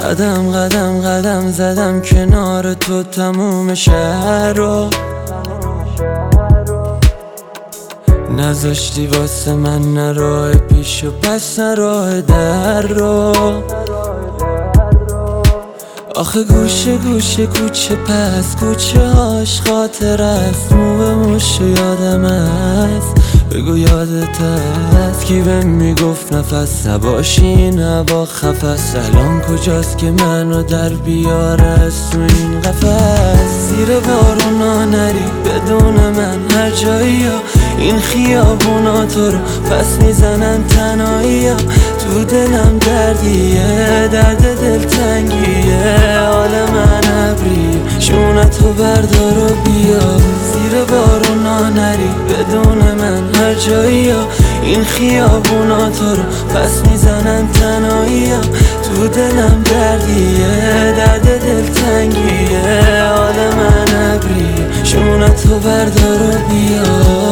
قدم قدم قدم زدم کنار تو تموم شهر رو نذاشتی واسه من نه راه پیش و پس نه راه در رو آخه گوشه گوشه کوچه پس کوچه هاش خاطر است مو به موش یادم است بگو یادت است کی بهم میگفت نفس نباشی این هوا خفست الان کجاست که منو در بیاره از تو این قفس زیر بارونا نری بدون من هر جایی ها این خیابونا تو رو پس میزنن تنهایی ها تو دلم دردیه درد دلتنگیه حال من ابریه شونتو بردار و بیا زیر بارونا نری بدون من هر جایی ها این خیابونا تو رو پس میزنن تنهایی ها تو دلم دردیه درد دلتنگیه حال من ابریه شونتو بردار و بیا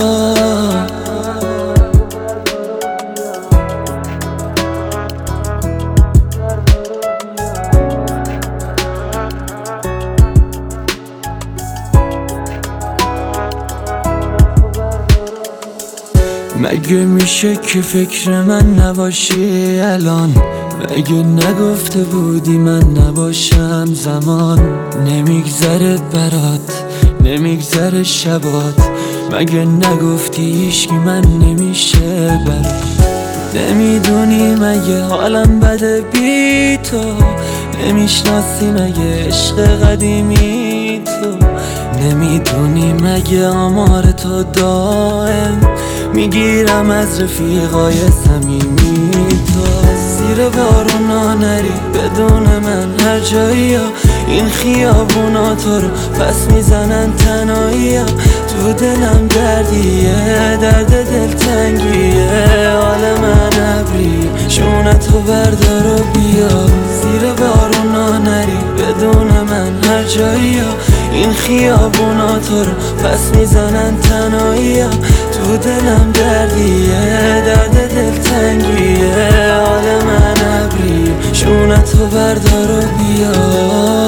مگه میشه که فکر من نباشی الان مگه نگفته بودی من نباشم زمان نمیگذره برات نمیگذره شبات مگه نگفتی هیچکی من نمیشه برات نمیدونی مگه حالم بده بی تو نمیشناسی مگه عشق قدیمی تو نمیدونی مگه آمار تو دائم میگیرم از رفیقای صمیمی تو زیر بارونا نری بدون من هر جایی ها این خیابونا تو رو پس میزنن تنهایی ها تو دلم دردیه درد دلتنگیه حال من ابریه شونتو بردار و بیا زیر بارونا نری بدون من هر جایی ها این خیابونا تو رو پس میزنن تنهایی ها تو دلم دردیه درد دلتنگیه حال من ابریه شونتو بردار و بیا